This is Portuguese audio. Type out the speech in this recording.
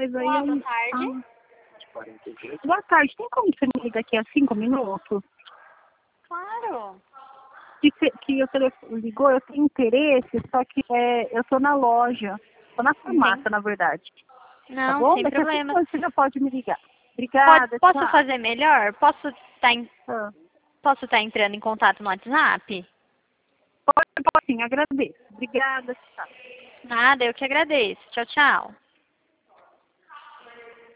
mas aí... Olá, boa tarde. Boa tarde, tem como você me ligar daqui a 5 minutos? Claro. Que o telefone ligou, eu tenho interesse, só que eu tô na loja. Tô na farmácia, na verdade. Tá Não, bom? sem Daqui a 5 problema. minutos você já pode me ligar. Obrigada, Posso tchau. fazer melhor? Ah, Posso estar entrando em contato no WhatsApp? pode sim, agradeço. Obrigada, tchau. Nada, eu que agradeço. Tchau, tchau.